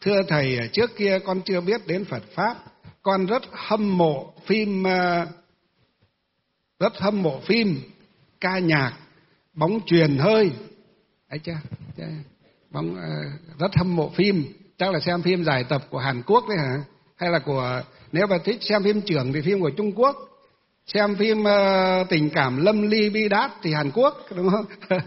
Thưa thầy, trước kia con chưa biết đến Phật Pháp. Con rất hâm mộ phim, ca nhạc, bóng chuyền hơi. Ấy chưa? Rất hâm mộ phim. Chắc là xem phim giải tập của Hàn Quốc đấy hả? Hay là nếu mà thích xem phim chưởng thì phim của Trung Quốc. Xem phim tình cảm lâm ly bi đát thì Hàn Quốc, đúng không?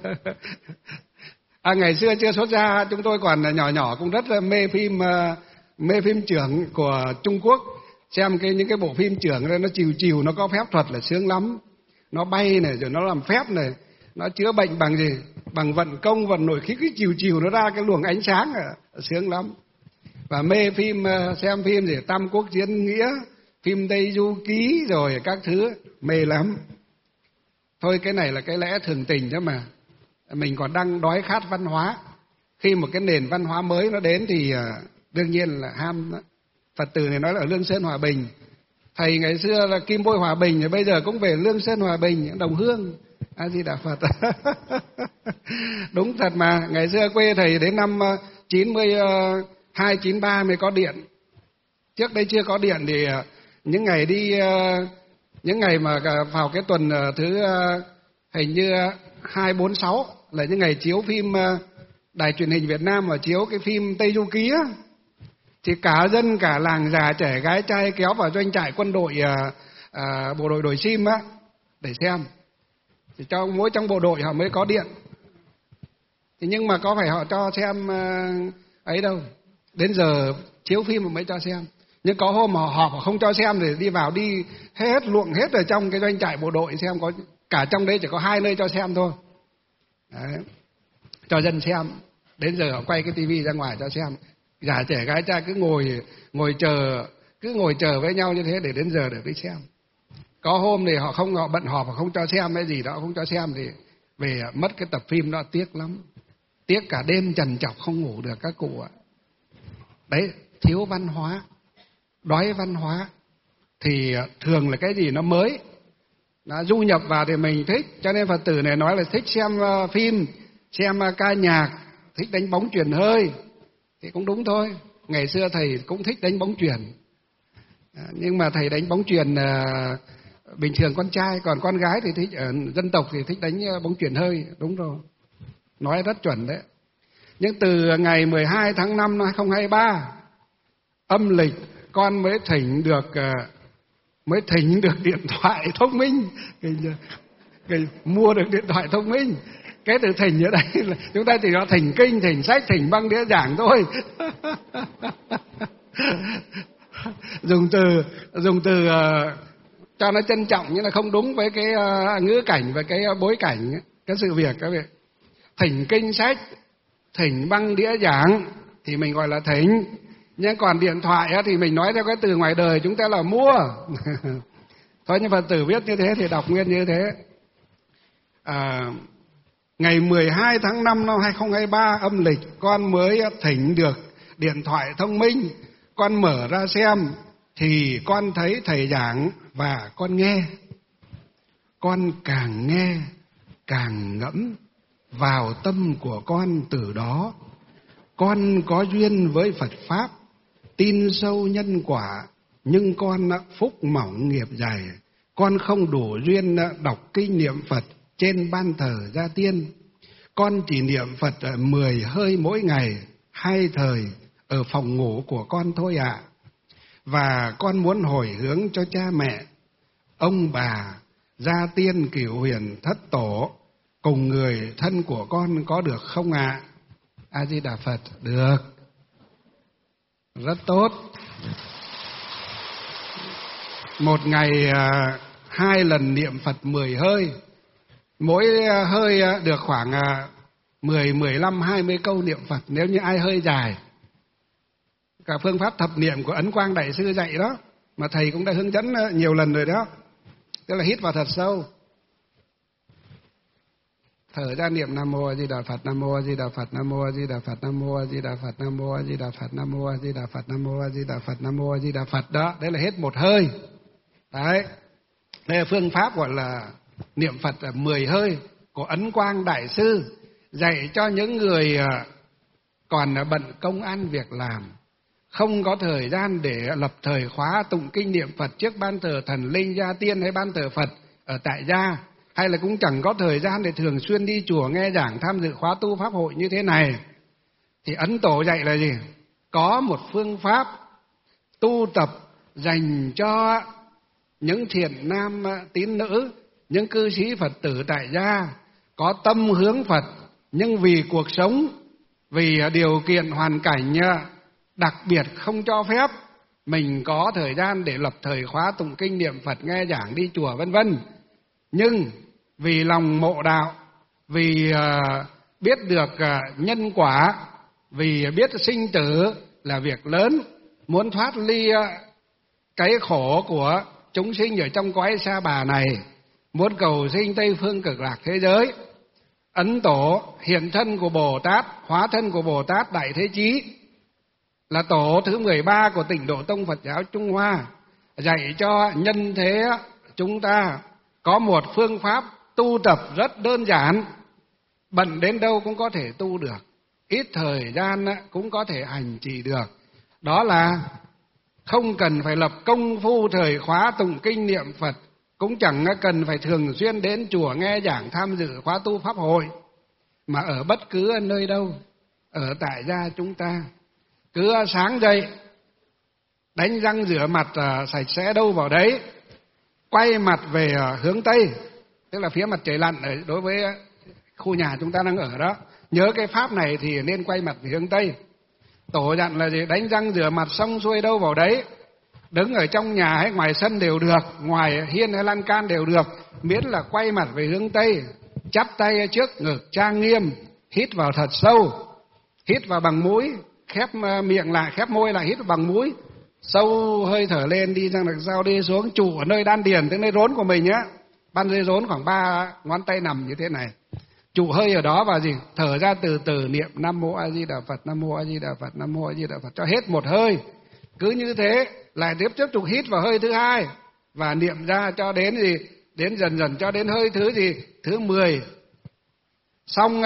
Ngày xưa chưa xuất gia, chúng tôi còn nhỏ cũng rất là mê phim chưởng của Trung Quốc. Xem những cái bộ phim chưởng đó, nó chiều nó có phép thuật là sướng lắm. Nó bay này, rồi nó làm phép này, nó chữa bệnh bằng gì? Bằng vận công, vận nội khí, cái chiều nó ra cái luồng ánh sáng, sướng lắm. Và mê phim, xem phim gì Tam Quốc Diễn Nghĩa, phim Tây Du Ký rồi các thứ, mê lắm. Thôi cái này là cái lẽ thường tình đó mà. Mình còn đang đói khát văn hóa. Khi một cái nền văn hóa mới nó đến thì đương nhiên là ham đó. Phật tử này nói là ở Lương Sơn Hòa Bình. Thầy ngày xưa là Kim Bôi Hòa Bình, bây giờ cũng về Lương Sơn Hòa Bình, Đồng Hương. A Di Đà Phật. Đúng thật mà, ngày xưa quê thầy đến năm 92, 93 mới có điện. Trước đây chưa có điện thì những ngày mà vào cái tuần thứ hình như 2, 4, 6 là những ngày chiếu phim Đài Truyền hình Việt Nam mà chiếu cái phim Tây Du Ký á, thì cả dân, cả làng, già trẻ gái trai kéo vào doanh trại quân đội, bộ đội đổi sim á để xem. Thì mỗi trong bộ đội họ mới có điện. Thì nhưng mà có phải họ cho xem ấy đâu. Đến giờ chiếu phim mà mới cho xem. Nhưng có hôm mà họ không cho xem thì đi vào đi luộng hết ở trong cái doanh trại bộ đội xem, có cả trong đấy chỉ có 2 nơi cho xem thôi. Đấy. Cho dân xem. Đến giờ họ quay cái tivi ra ngoài cho xem. Già trẻ gái trai cứ ngồi chờ với nhau như thế để đến giờ để đi xem. Có hôm thì họ bận họp, họ không cho xem cái gì đó, không cho xem thì về mất cái tập phim đó, tiếc lắm. Tiếc cả đêm trằn trọc không ngủ được các cụ ạ. Đấy, thiếu văn hóa, đói văn hóa thì thường là cái gì nó mới, nó du nhập vào thì mình thích. Cho nên Phật tử này nói là thích xem phim, xem ca nhạc, thích đánh bóng chuyền hơi thì cũng đúng thôi. Ngày xưa thầy cũng thích đánh bóng chuyền, nhưng mà thầy đánh bóng chuyền bình thường con trai, còn con gái thì thích dân tộc thì thích đánh bóng chuyền hơi. Đúng rồi, nói rất chuẩn đấy. Nhưng từ ngày 12 tháng 5 năm 2023 âm lịch, con mới thỉnh được điện thoại thông minh, mua được điện thoại thông minh. Cái từ thỉnh ở đây là chúng ta chỉ có thỉnh kinh, thỉnh sách, thỉnh băng đĩa giảng thôi. dùng từ cho nó trân trọng nhưng là không đúng với cái ngữ cảnh và cái bối cảnh cái sự việc các vị. Thỉnh kinh sách, thỉnh băng đĩa giảng thì mình gọi là thỉnh, nhưng còn điện thoại thì mình nói theo cái từ ngoài đời chúng ta là mua. Thôi nhưng Phật tử viết như thế thì đọc nguyên như thế. Ngày 12 tháng 5 năm 2023 âm lịch, con mới thỉnh được điện thoại thông minh. Con mở ra xem thì con thấy thầy giảng và con nghe. Con càng nghe càng ngẫm vào tâm của con, từ đó con có duyên với Phật Pháp, tin sâu nhân quả, nhưng con phúc mỏng nghiệp dày. Con không đủ duyên đọc kinh niệm Phật trên ban thờ gia tiên. Con chỉ niệm Phật 10 hơi mỗi ngày, 2 thời ở phòng ngủ của con thôi ạ. Và con muốn hồi hướng cho cha mẹ, ông bà, gia tiên cửu huyền thất tổ cùng người thân của con có được không ạ? A Di Đà Phật. Được, rất tốt. Một ngày 2 lần niệm Phật 10 hơi, mỗi hơi được khoảng 10, 15, 20 câu niệm Phật. Nếu như ai hơi dài, cả phương pháp thập niệm của Ấn Quang Đại Sư dạy đó, mà thầy cũng đã hướng dẫn nhiều lần rồi đó. Tức là hít vào thật sâu, thở ra niệm Nam Mô A Di Đà Phật, Nam Mô A Di Đà Phật, Nam Mô A Di Đà Phật, Nam Mô A Di Đà Phật, Nam Mô A Di Đà Phật, Nam Mô A Di Đà Phật, Nam Mô A Di Đà Phật, Nam Mô A Di Đà Phật. Đó, đấy là hết một hơi. Đấy, đây là phương pháp gọi là niệm Phật 10 hơi của Ấn Quang Đại Sư, dạy cho những người còn bận công ăn việc làm, không có thời gian để lập thời khóa tụng kinh niệm Phật trước ban thờ thần linh gia tiên hay ban thờ Phật ở tại gia, hay là cũng chẳng có thời gian để thường xuyên đi chùa nghe giảng tham dự khóa tu pháp hội như thế này, thì Ấn Tổ dạy là gì? Có một phương pháp tu tập dành cho những thiện nam tín nữ, những cư sĩ Phật tử tại gia có tâm hướng Phật, nhưng vì cuộc sống, vì điều kiện hoàn cảnh đặc biệt không cho phép mình có thời gian để lập thời khóa tụng kinh niệm Phật, nghe giảng, đi chùa vân vân. Nhưng vì lòng mộ đạo, vì biết được nhân quả, vì biết sinh tử là việc lớn, muốn thoát ly cái khổ của chúng sinh ở trong cõi sa bà này, muốn cầu sinh Tây Phương Cực Lạc thế giới, Ấn Tổ hiện thân của Bồ Tát, hóa thân của Bồ Tát Đại Thế Chí, là tổ thứ 13 của Tịnh Độ Tông Phật giáo Trung Hoa, dạy cho nhân thế chúng ta có một phương pháp tu tập rất đơn giản, bận đến đâu cũng có thể tu được, ít thời gian cũng có thể hành trì được. Đó là không cần phải lập công phu thời khóa tụng kinh niệm Phật, cũng chẳng cần phải thường xuyên đến chùa nghe giảng tham dự khóa tu pháp hội, mà ở bất cứ nơi đâu, ở tại gia chúng ta, cứ sáng dậy đánh răng rửa mặt sạch sẽ đâu vào đấy, quay mặt về hướng Tây, tức là phía mặt trời lặn đối với khu nhà chúng ta đang ở đó. Nhớ cái pháp này thì nên quay mặt về hướng Tây. Tổ dặn là gì? Đánh răng rửa mặt xong xuôi đâu vào đấy, đứng ở trong nhà hay ngoài sân đều được, ngoài hiên hay lan can đều được, miễn là quay mặt về hướng Tây, chắp tay trước ngực trang nghiêm, hít vào thật sâu, hít vào bằng mũi, khép miệng lại, khép môi lại, hít vào bằng mũi, sâu hơi thở lên, đi sang được sau đi xuống, trụ ở nơi đan điền, tức nơi rốn của mình nhá, ban dây rốn khoảng 3 ngón tay nằm như thế này, trụ hơi ở đó và gì? Thở ra từ từ, niệm Nam Mô A Di Đà Phật, Nam Mô A Di Đà Phật, Nam Mô A Di Đà Phật cho hết một hơi. Cứ như thế lại tiếp tục hít vào hơi thứ hai và niệm ra cho đến gì? Đến dần dần cho đến hơi thứ gì? Thứ 10. Xong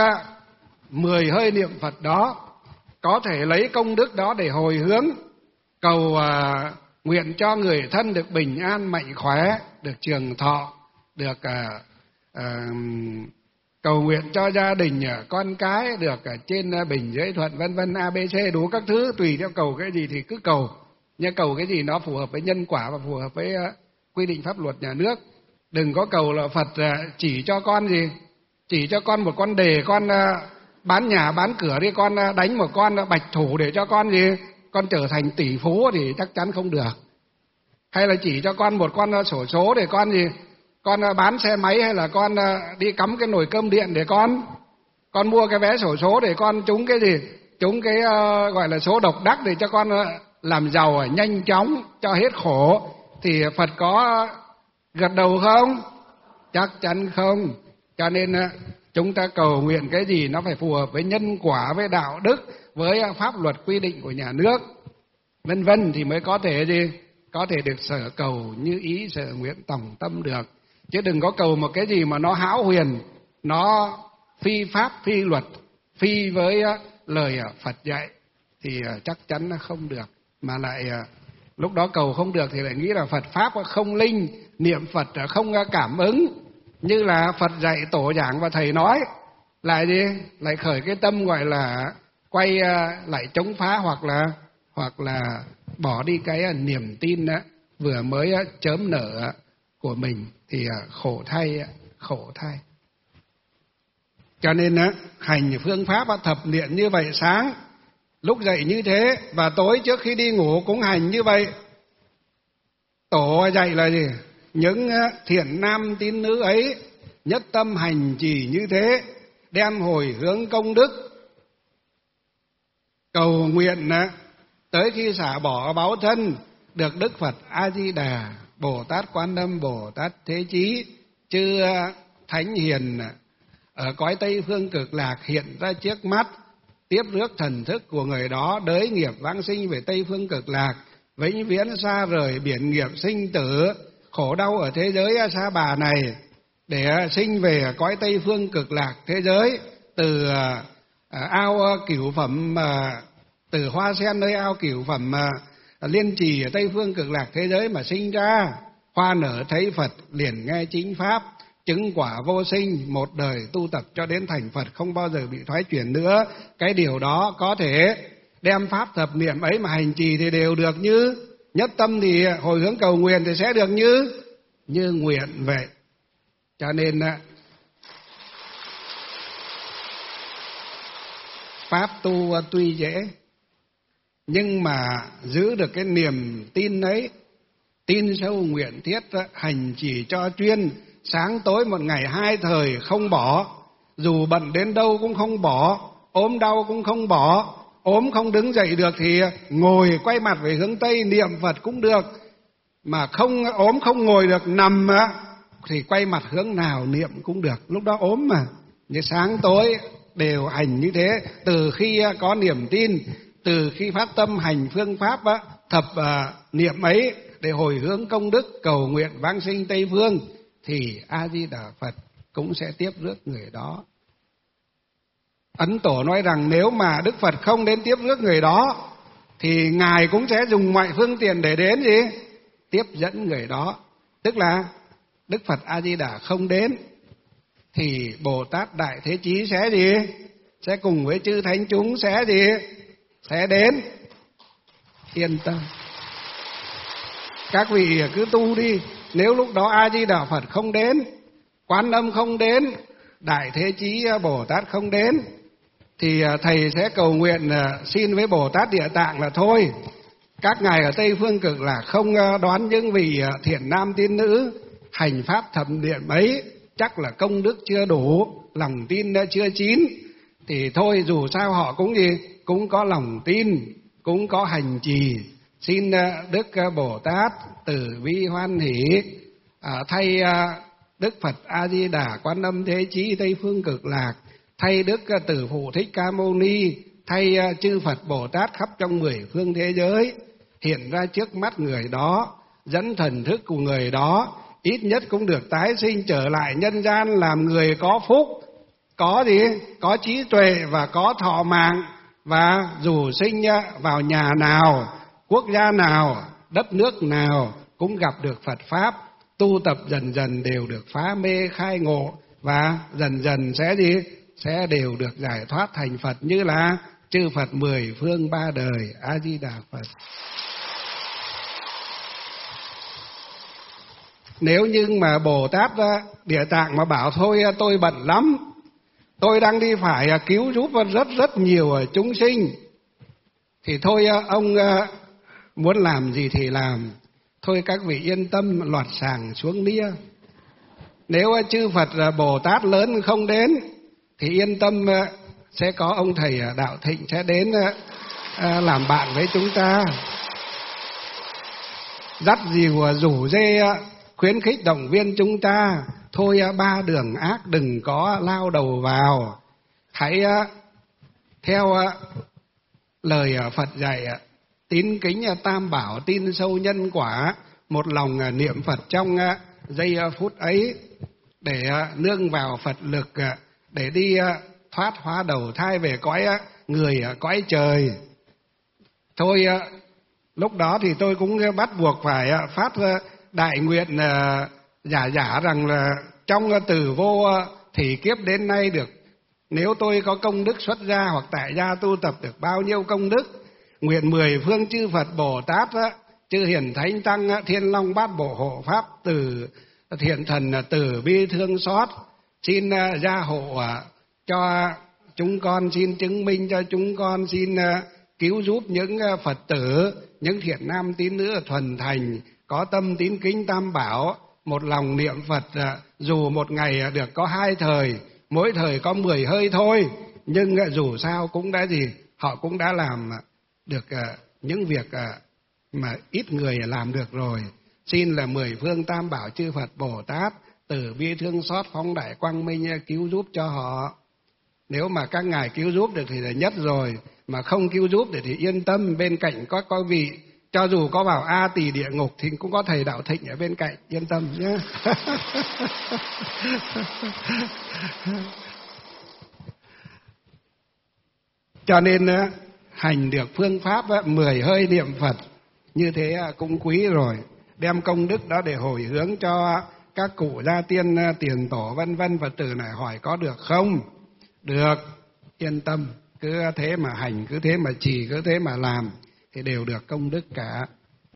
10 hơi niệm Phật đó, có thể lấy công đức đó để hồi hướng cầu nguyện cho người thân được bình an mạnh khỏe, được trường thọ, được cầu nguyện cho gia đình con cái được trên bình dưới thuận vân vân, ABC đủ các thứ, tùy theo cầu cái gì thì cứ cầu, nhưng cầu cái gì nó phù hợp với nhân quả và phù hợp với quy định pháp luật nhà nước. Đừng có cầu là Phật chỉ cho con gì, chỉ cho con một con đề, con bán nhà bán cửa đi, con đánh một con bạch thủ để cho con gì, con trở thành tỷ phú thì chắc chắn không được. Hay là chỉ cho con một con xổ số để con gì, con bán xe máy, hay là con đi cắm cái nồi cơm điện để con mua cái vé xổ số để con trúng cái gì, trúng cái gọi là số độc đắc để cho con làm giàu nhanh chóng cho hết khổ, thì Phật có gật đầu không? Chắc chắn không. Cho nên chúng ta cầu nguyện cái gì nó phải phù hợp với nhân quả, với đạo đức, với pháp luật quy định của nhà nước vân vân, thì mới có thể gì, có thể được sở cầu như ý sở nguyện tổng tâm được. Chứ đừng có cầu một cái gì mà nó hão huyền, nó phi pháp phi luật, phi với lời Phật dạy thì chắc chắn là không được. Mà lại lúc đó cầu không được thì lại nghĩ là Phật pháp không linh, niệm Phật không cảm ứng như là Phật dạy, tổ giảng và thầy nói, lại gì, lại khởi cái tâm gọi là quay lại chống phá, hoặc là bỏ đi cái niềm tin vừa mới chớm nở của mình, thì khổ thay, khổ thay. Cho nên hành phương pháp thập niệm như vậy, sáng lúc dậy như thế, và tối trước khi đi ngủ cũng hành như vậy. Tổ dạy là gì? Những thiện nam tín nữ ấy nhất tâm hành trì như thế, đem hồi hướng công đức, cầu nguyện tới khi xả bỏ báu thân được Đức Phật A Di Đà, Bồ Tát Quan Âm, Bồ Tát Thế Chí, chư thánh hiền ở cõi Tây Phương Cực Lạc hiện ra trước mắt, tiếp rước thần thức của người đó đới nghiệp vãng sinh về Tây Phương Cực Lạc, vĩnh viễn xa rời biển nghiệp sinh tử khổ đau ở thế giới sa bà này, để sinh về cõi Tây Phương Cực Lạc thế giới, từ ao cửu phẩm từ hoa sen nơi ao cửu phẩm liên trì ở Tây Phương Cực Lạc thế giới mà sinh ra. Hoa nở thấy Phật liền nghe chính pháp, chứng quả vô sinh, một đời tu tập cho đến thành Phật, không bao giờ bị thoái chuyển nữa. Cái điều đó có thể đem pháp thập niệm ấy mà hành trì thì đều được như nhất tâm, thì hồi hướng cầu nguyện thì sẽ được như nguyện vậy. Cho nên pháp tu tuy dễ, nhưng mà giữ được cái niềm tin ấy, tin sâu nguyện thiết, hành trì cho chuyên, sáng tối một ngày hai thời không bỏ, dù bận đến đâu cũng không bỏ, ốm đau cũng không bỏ, ốm không đứng dậy được thì ngồi quay mặt về hướng Tây niệm Phật cũng được, mà không ốm không ngồi được nằm thì quay mặt hướng nào niệm cũng được, lúc đó ốm mà. Như sáng tối đều hành như thế, từ khi có niềm tin, từ khi phát tâm hành phương pháp thập niệm ấy để hồi hướng công đức cầu nguyện vãng sinh Tây Phương, thì A Di Đà Phật cũng sẽ tiếp rước người đó. Ấn Tổ nói rằng nếu mà Đức Phật không đến tiếp rước người đó thì Ngài cũng sẽ dùng mọi phương tiện để đến gì? Tiếp dẫn người đó. Tức là Đức Phật A Di Đà không đến thì Bồ Tát Đại Thế Chí sẽ gì? Sẽ cùng với chư thánh chúng sẽ gì? Sẽ đến. Yên tâm. Các vị cứ tu đi. Nếu lúc đó A Di Đà Phật không đến, Quan Âm không đến, Đại Thế Chí Bồ Tát không đến, thì thầy sẽ cầu nguyện xin với Bồ Tát Địa Tạng là thôi, các ngài ở Tây Phương Cực Lạc không đoán những vị thiện nam tín nữ hành pháp thập niệm ấy, chắc là công đức chưa đủ, lòng tin chưa chín, thì thôi dù sao họ cũng gì, cũng có lòng tin, cũng có hành trì. Xin Đức Bồ Tát từ bi hoan hỷ thay Đức Phật A Di Đà Quan Âm Thế Chí Tây Phương Cực Lạc, thay Đức Tử Phụ Thích Ca Mâu Ni, thay chư Phật Bồ Tát khắp trong 10 phương thế giới hiện ra trước mắt người đó, dẫn thần thức của người đó ít nhất cũng được tái sinh trở lại nhân gian làm người có phúc, có gì? Có trí tuệ và có thọ mạng, và dù sinh vào nhà nào, quốc gia nào, đất nước nào cũng gặp được Phật Pháp, tu tập dần dần đều được phá mê khai ngộ, và dần dần sẽ gì? Sẽ đều được giải thoát thành Phật như là chư Phật 10 phương 3 đời. A Di Đà Phật. Nếu như mà Bồ Tát Địa Tạng mà bảo thôi tôi bận lắm, tôi đang đi phải cứu giúp rất nhiều chúng sinh, thì thôi ông muốn làm gì thì làm, thôi các vị yên tâm loạt sàng xuống nia. Nếu chư Phật Bồ Tát lớn không đến thì yên tâm sẽ có ông thầy Đạo Thịnh sẽ đến làm bạn với chúng ta, dắt dìu rủ rê khuyến khích động viên chúng ta. Thôi 3 đường ác đừng có lao đầu vào, hãy theo lời Phật dạy, tín kính Tam Bảo, tin sâu nhân quả, một lòng niệm Phật trong giây phút ấy, để nương vào Phật lực để đi thoát hóa đầu thai về cõi người, cõi trời. Thôi lúc đó thì tôi cũng bắt buộc phải phát đại nguyện giả rằng là trong từ vô thì kiếp đến nay được, nếu tôi có công đức xuất gia hoặc tại gia tu tập được bao nhiêu công đức, nguyện 10 phương chư Phật Bồ Tát, chư hiền thánh tăng, thiên long bát bộ hộ pháp, từ thiện thần từ bi thương xót, xin gia hộ cho chúng con, xin chứng minh cho chúng con, xin cứu giúp những Phật tử, những thiện nam tín nữ thuần thành, có tâm tín kính Tam Bảo, một lòng niệm Phật, dù một ngày được có 2 thời, mỗi thời có 10 hơi thôi, nhưng dù sao cũng đã gì, họ cũng đã làm được những việc mà ít người làm được rồi. Xin là 10 phương Tam Bảo chư Phật Bồ Tát từ bi thương xót, phóng đại quang minh cứu giúp cho họ. Nếu mà các ngài cứu giúp được thì là nhất rồi, mà không cứu giúp được thì yên tâm, bên cạnh có vị, cho dù có vào A Tỳ địa ngục thì cũng có thầy Đạo Thịnh ở bên cạnh, yên tâm nhé. Cho nên hành được phương pháp 10 hơi niệm Phật, như thế cũng quý rồi. Đem công đức đó để hồi hướng cho các cụ gia tiên, tiền tổ vân vân. Phật tử này hỏi có được không? Được, yên tâm, cứ thế mà hành, cứ thế mà trì, cứ thế mà làm thì đều được công đức cả.